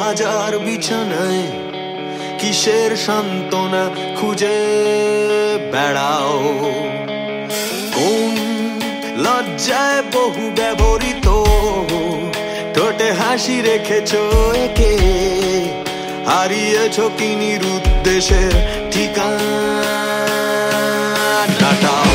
হাজার বিছানায় কিসের সান্ত্বনা খুঁজে বেড়াও? কোন লজ্জায় বহু ব্যবহৃত ঠোঁটে হাসি রেখেছো একে? হারিয়েছো কি নিরুদ্দেশের ঠিকানাটাও?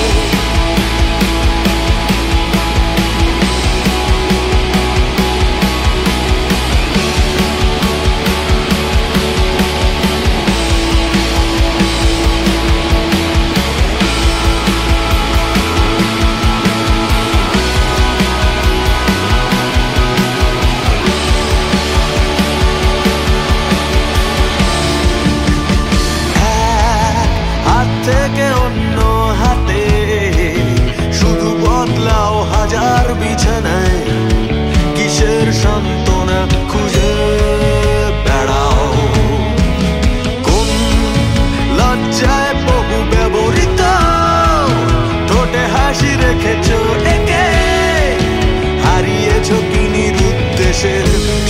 থেকে অন্য হাতে শুধু বদলাও হাজার বিছানায় কিসের সান্ত্বনা খুঁজে বেড়াও? কোন লজ্জায় বহু ব্যবহৃত ঠোঁটে হাসি রেখেছো একে? হারিয়েছো কি নিরুদ্দেশের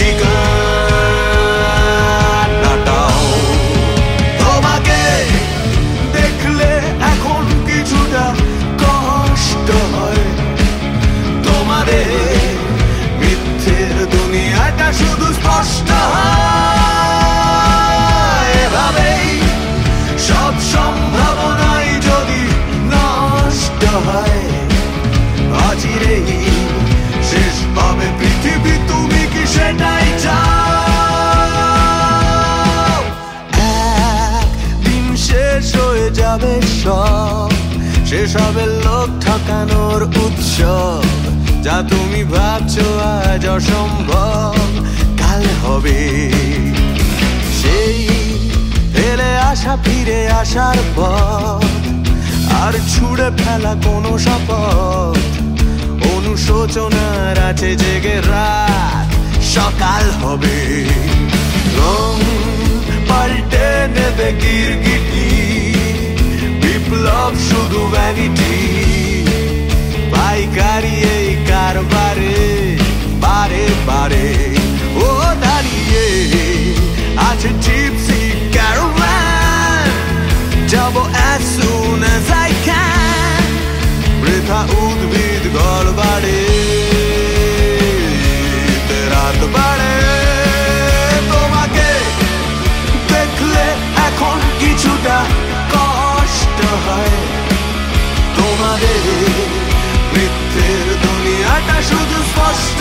ঠিকানাটাও? তোমাকে দেখলে এখন কিছুটা কষ্ট হয়, তোমাদের মিথ্যের দুনিয়াটা শুধু স্পষ্ট হয়। এভাবেই সব সম্ভাবনাই যদি নষ্ট হয়, অচিরেই শেষ পাবে পৃথিবী। তুমি কি সেটাই চাও? একদিন শেষ হয়ে যাবে সব, শেষ হবে লোক ঠকানোর উৎসব। যা তুমি ভাবছো আজ অসম্ভব, কাল হবে। সেই ফেলে আসা ফিরে আসার পর আর ছুঁড়ে ফেলা কোনো শপথ। অনুশোচনার আছে জেগে রাত, সকাল হবে। রং পাল্টে নেবে গিরগিটি, বিপ্লব শুধু ভ্যানিটি। পাইকারি এই কারবারে বারে বারে ও দাঁড়িয়ে আছে জিপসি ক্যারাভান। যাবো as soon as I can, বৃথা উদ্ভিদ ঘর বাড়ে রাত বাড়ে। তোমাকে দেখলে এখন কিছুটা কষ্ট হয়, তোমাদের মিথ্যের দুনিয়াটা শুধু স্পষ্ট